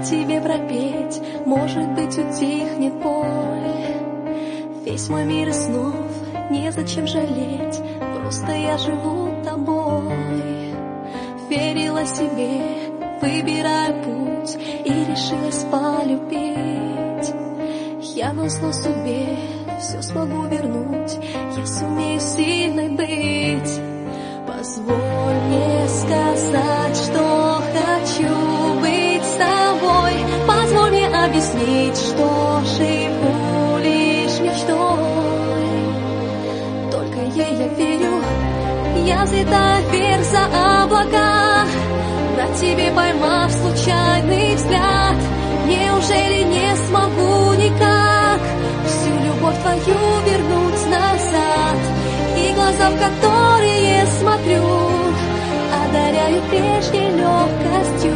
тебе пропеть, может быть, утихнет боль. Весь мой мир из снов, незачем жалеть, просто я живу тобой. Верила себе, выбирая путь, и решилась полюбить. Я назло судьбе все смогу вернуть, я сумею сильной быть. Позволь мне сказать, что хочу быть с тобой. Позволь мне объяснить, что живу лишь мечтой. Только ей я верю, я взлетаю вверх за облака, на тебе поймав случайный взгляд. Неужели не смогу никак всю любовь твою вернуть назад? И глаза, в которые смотрю, одаряю прежней легкостью.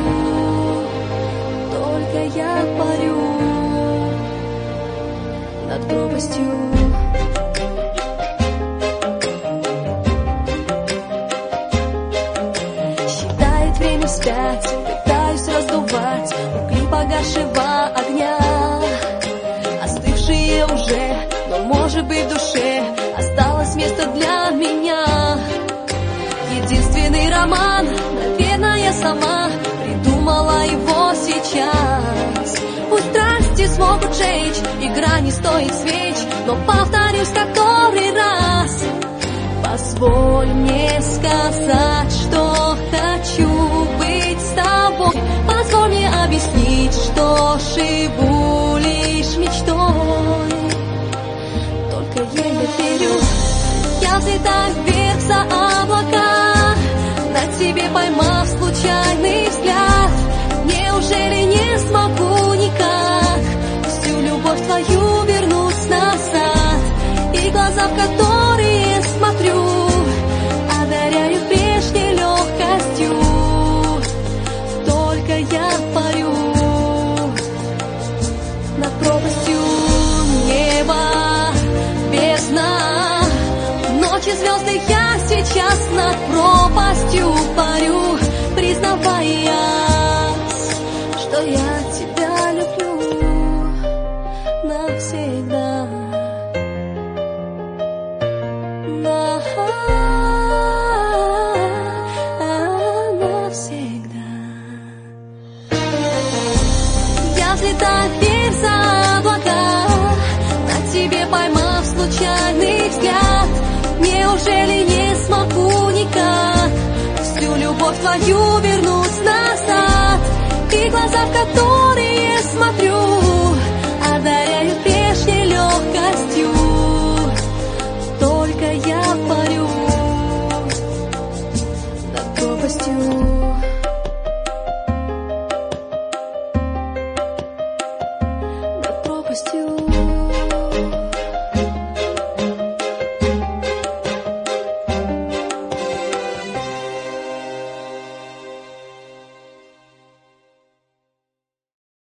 Только я парю над пропастью. Считает время вспять, пытаюсь раздувать угли погасшего огня, остывшие уже, но может быть в душе осталось место для меня. Единственный роман, наверное, я сама придумала его сейчас. Пусть страсти смогут жечь, игра не стоит свеч, но повторюсь который раз. Позволь мне сказать, что хочу быть с тобой. Позволь мне объяснить, что живу лишь мечтой. Только ей я верю, я взлетаю вверх за облака, на тебе поймав случайный взгляд. Неужели не смогу никак всю любовь твою вернуть назад? И глаза, в которые смотрю, одаряю прежней легкостью. Только я парю над пропастью. Небо, бездна, ночи, звезды, я сейчас над пропастью парю, признавая, что я тебя люблю навсегда. Навсегда. Я взлетаю вверх за облака, на тебе поймав случайный взгляд. Неужели не смогу никак всю любовь твою вернуть назад? И глаза, в которые смотрю,